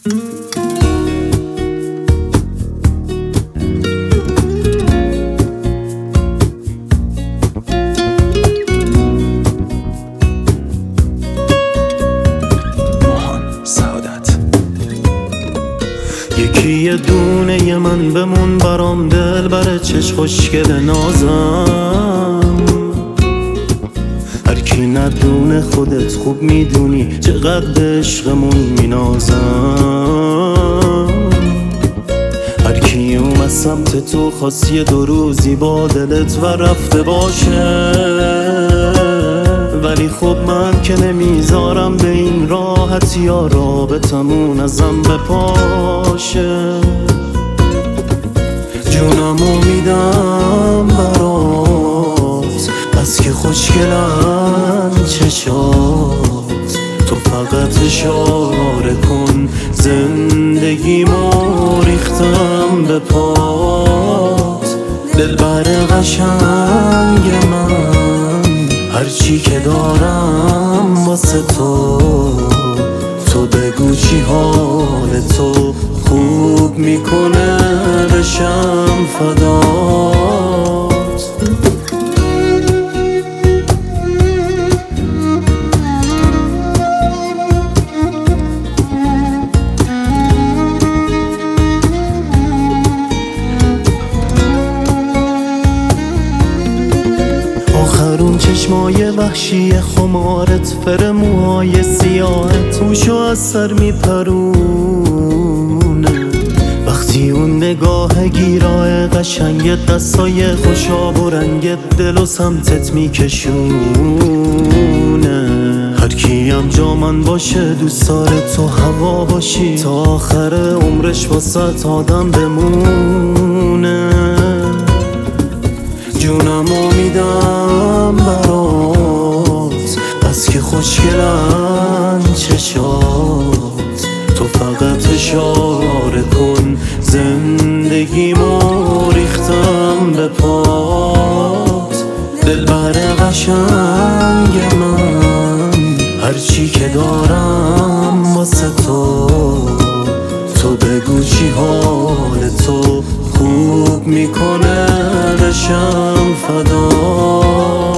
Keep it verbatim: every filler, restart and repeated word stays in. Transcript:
یکی یه دونه ی من بمون برام دل بره چش خوشگل نازم، هر کی ندونه خودت خوب میدونی چقدر به عشقمون مینازم. هر کی اومد سمت تو خواست یه دو روزی با دلت و رفته باشه، ولی خب من که نمیذارم به این راحتی یا رابطمون ازم بپاشه. جونمو میدم برات بس که خوشگلن چشات، تو فقط اشاره کن زندگیمو ریختم به پات. دلبر قشنگ من هرچی که دارم واسه تو، تو بگو چی حال تو خوب میکنه بشم فدات. آخرون چشمای وحشی خمارت، فر موهای سیاهت موشو از سر میپرونه. وقتی اون نگاه گیرای قشنگت دستای خوشاب و رنگت دل و سمتت میکشونه. هر کی هم جا من باشه دوست داره تو هوا باشی، تا آخر عمرش واسه آدم بمونه. جونمو میدم برات بس که خوشگلن چشات، تو فقط اشاره کن زندگیمو ریختم به پات. دلبر قشنگ من هرچی که دارم واسه تو، تو بگو چی حال تو خوب میکنه بشم فدا.